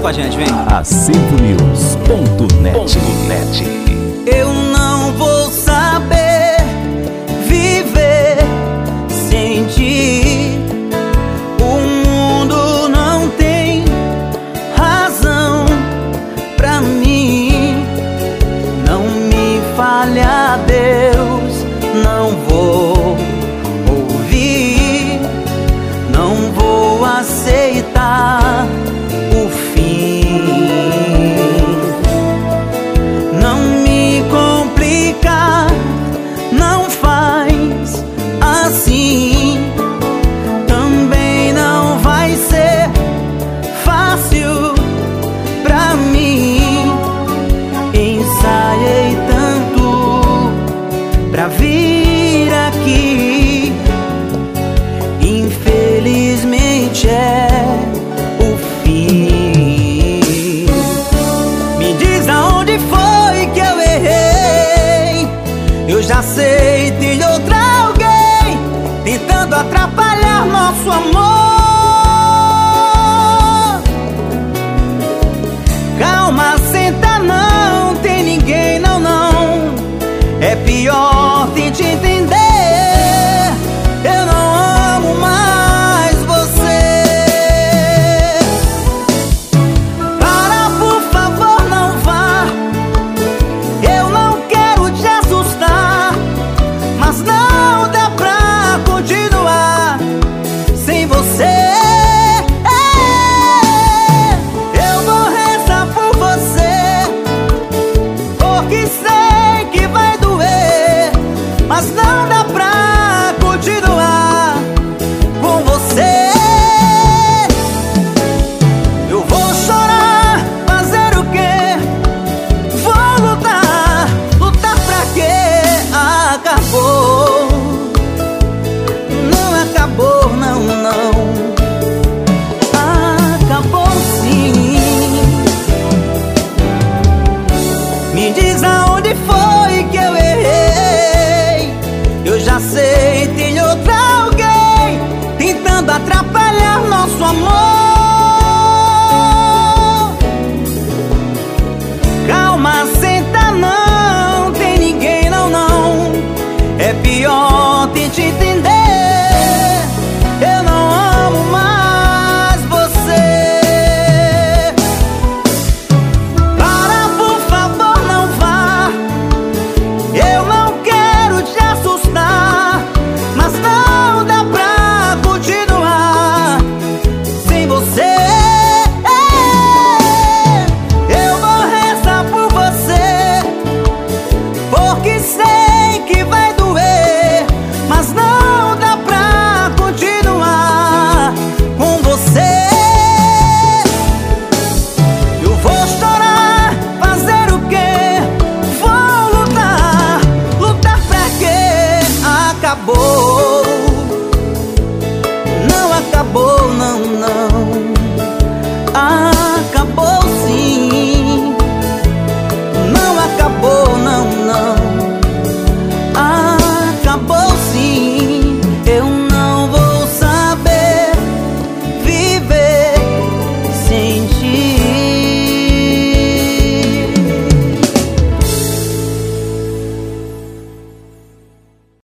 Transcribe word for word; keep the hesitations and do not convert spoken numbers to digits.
com a gente, vem. Acervo News ponto net. Eu não vou saber viver sem ti. O mundo não tem razão pra mim. Não me falha, Deus, não vou ouvir, não vou aceitar o fim. Não me complica, não faz assim. Também não vai ser fácil pra mim. Ensaiei tanto pra vir aqui, infelizmente é o fim. Me diz aonde foi que eu errei. Eu já sei, tem outra alguém tentando atrapalhar nosso amor. Calma, senta, não tem ninguém, não, não. É pior, tente entender. Eu não amo mais você. Para, por favor, não vá. Eu não quero te assustar, mas não dá pra continuar sem você. Eu vou rezar por você, porque sei que vai doer, mas não dá pra continuar com você. Eu vou chorar, fazer o quê? Vou lutar, lutar pra quê? Acabou, não acabou, não, não. Acabou sim. Me diz aonde foi